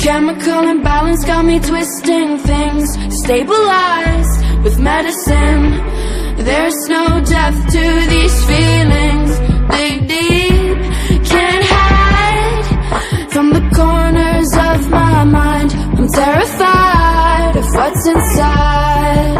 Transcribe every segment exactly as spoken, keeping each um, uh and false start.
Chemical imbalance got me twisting things, stabilized with medicine. There's no depth to these feelings, dig deep, can't hide from the corners of my mind. I'm terrified of what's inside.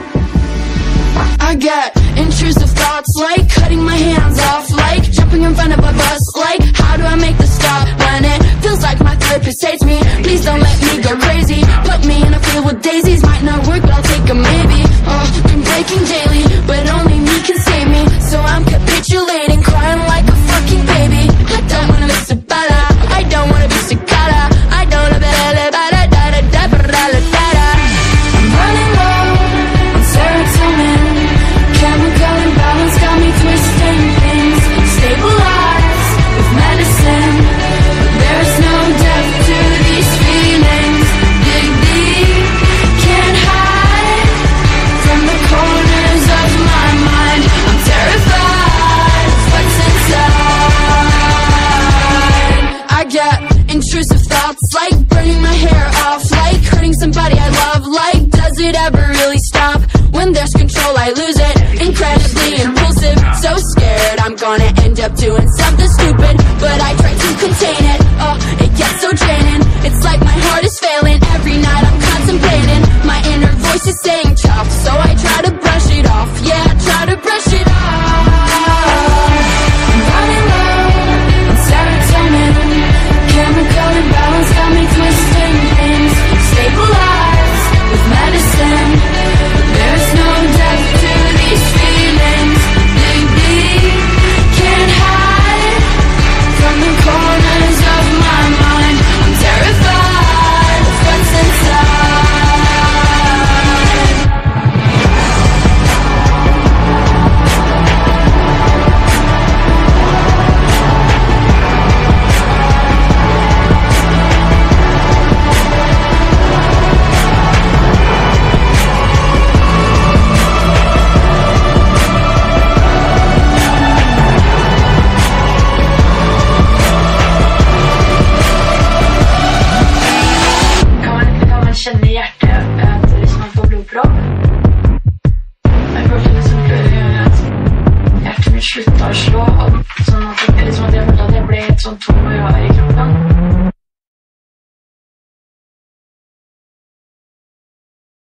I get intrusive thoughts like cutting my hands off, like jumping in front of a bus, like how do I make the stop when it feels like my therapist hates me? Please don't let me go crazy, put me in a field with daisies. Might not work, but I'll take a maybe. Oh, I'm breaking daily, but only me can save me. So I'm capitulating, crying like a fucking baby. I don't wanna be Sabata, I don't wanna be Cicada, I don't wanna be I'm running low on serotonin. Chemical imbalance got me twisting things, stabilized with medicine. There's no depth to these feelings, dig deep, can't hide from the corners of my mind. I'm terrified of what's inside. I get intrusive thoughts like burning my hair off, like hurting somebody I love, like does it ever really stop? When there's control I lose it, incredibly impulsive, so scared I'm gonna end up doing something stupid, but I try to